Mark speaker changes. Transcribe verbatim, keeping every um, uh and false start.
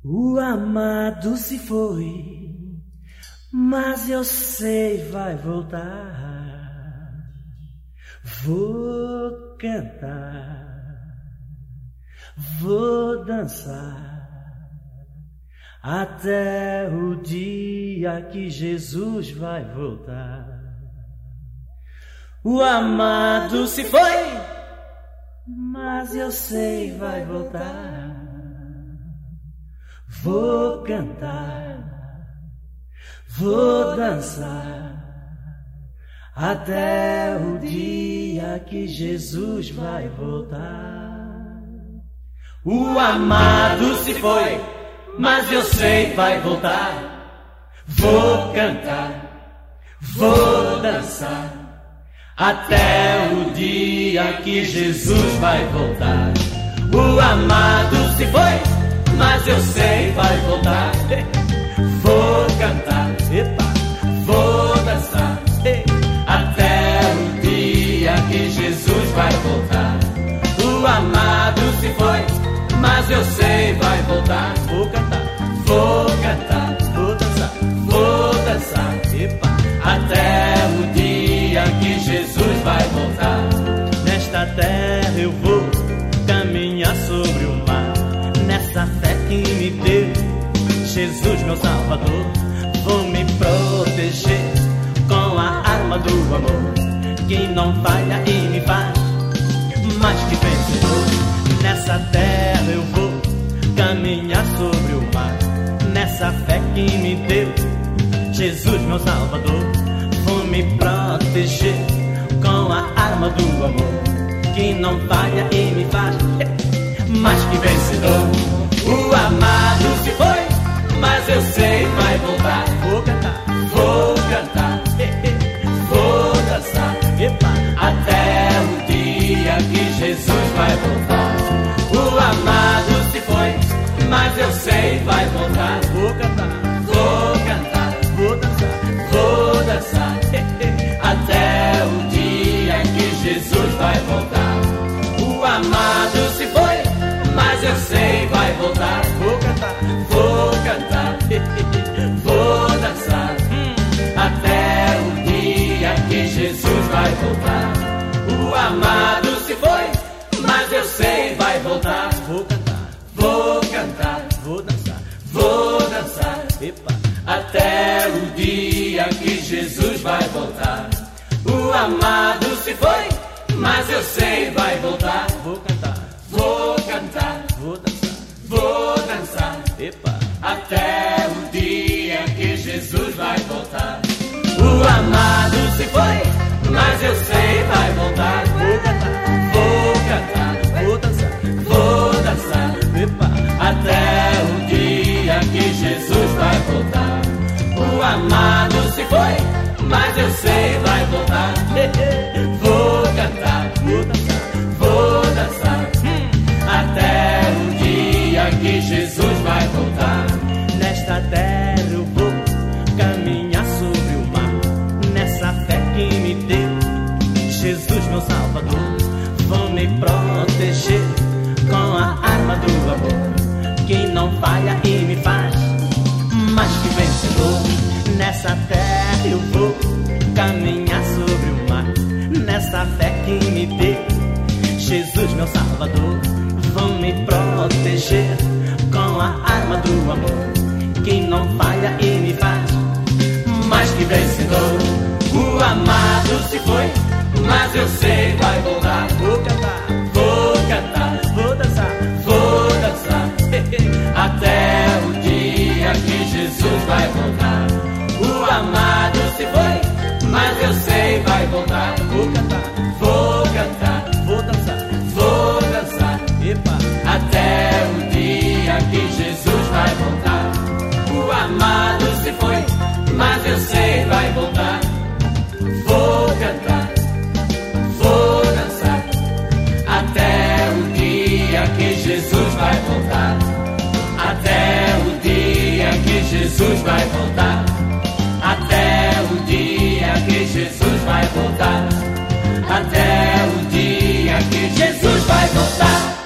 Speaker 1: O amado se foi, mas eu sei vai voltar. Vou cantar, vou dançar, até o dia que Jesus vai voltar. O amado se foi, mas eu sei vai voltar. Vou cantar, vou dançar, até o dia que Jesus vai voltar. O amado se foi, mas eu sei vai voltar. Vou cantar, vou dançar, até o dia que Jesus vai voltar. O amado se foi, mas eu sei vai voltar. Vou cantar, epa, vou dançar, até o dia que Jesus vai voltar. O amado se foi, mas eu sei vai voltar. Vou cantar, vou cantar, vou dançar, vou dançar, epa, até o dia que Jesus vai voltar. Nesta terra eu vou caminhar sobre o mar, nessa fé que me deu Jesus meu Salvador. Vou me proteger com a arma do amor, que não falha e me faz mais que vencedor. Nessa terra eu vou caminhar sobre o mar, nessa fé que me deu Jesus meu Salvador. Vou me proteger com a arma do amor, que não falha e me faz mais que vencedor. O amado se foi, mas eu sei vai voltar. Vou cantar, vou cantar, vou dançar, epa, até o dia que Jesus vai voltar. O amado se foi, mas eu sei vai voltar. Vou cantar, vou cantar, vou dançar, vou dançar, até o dia que Jesus vai voltar. O amado se foi, mas eu sei vai voltar. Vou cantar, vou cantar, vou dançar, até o dia que Jesus vai voltar. O amado se foi, mas eu sei vai voltar. Vou cantar, vou cantar, vou dançar, vou dançar, epa, até o dia que Jesus vai voltar. O amado se foi, mas eu sei vai voltar. Vou cantar, vou cantar, vou dançar, vou dançar, epa, até o dia que Jesus vai voltar. O amado se foi, mas eu sei vai voltar. Vou cantar, vou cantar, vou dançar, vou dançar, epa, até o dia que Jesus vai voltar. O amado se foi, mas eu sei vai voltar. Vou cantar, vou dançar, vou dançar, até o dia que Jesus vai voltar. Nesta terra eu vou caminhar sobre o mar, nessa fé que me deu Jesus meu Salvador. Vou me proteger com a arma do amor, que não falha e me faz mais que vencedor. Nessa terra eu vou caminhar sobre o mar, nessa fé que me deu Jesus meu Salvador. Vou me proteger com a arma do amor, que não falha e me faz mais que vencedor. O amado se foi, mas eu sei vai voltar. Vou cantar, vou cantar, vou dançar, vou dançar, até o dia que Jesus vai voltar. O amado se foi, mas eu sei vai voltar. Vou cantar, vou cantar, vou dançar, vou dançar, epa, até o dia que Jesus vai voltar. O amado se foi, mas eu sei vai voltar. Vou cantar, vou dançar, até o dia que Jesus vai voltar. Até o dia que Jesus vai voltar. Até o dia que Jesus vai voltar. Até o dia que Jesus vai voltar.